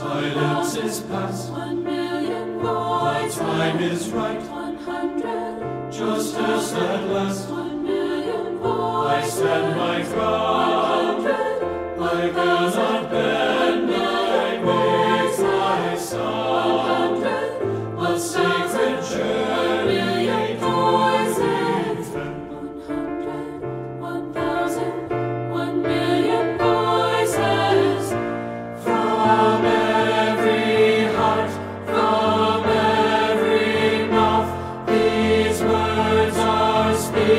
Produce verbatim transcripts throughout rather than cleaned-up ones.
silence is past. One million My voices. time is right. One hundred. Justice at last. One million I voices. stand my ground. I will not bend. I make my sound. A sacred journey. Voices. One hundred. One thousand. One million voices. From every heart, from every mouth, these words are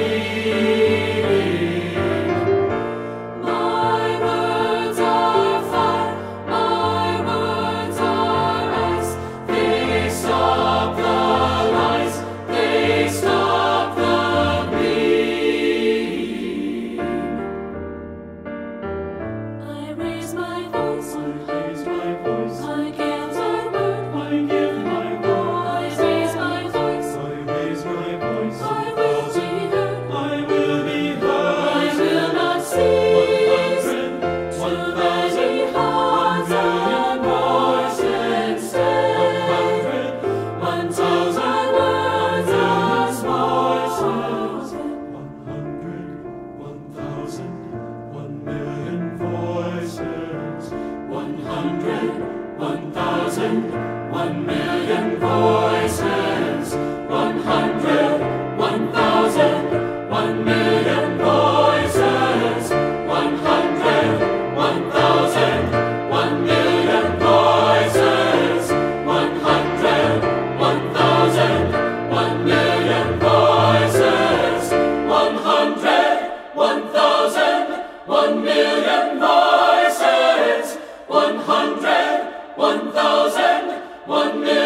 speaking. My words are fire, my words are ice. They stop the lies, they stop the bleed. I raise my voice, I raise my voice. I give my word. I give my word. I raise my voice, I raise my voice. I will be heard. I will be I heard. will not One cease. hundred, To one many thousand, hearts one a million voice One instead. hundred, one thousand, words as voices. voices. One hundred, one thousand, one million voices. One hundred, one thousand, one million voices. One hundred, one thousand, one million voices. One hundred, one thousand, one million voices. One hundred, one thousand, one million voices. One hundred, one thousand, one million voices. One hundred, one thousand, one million.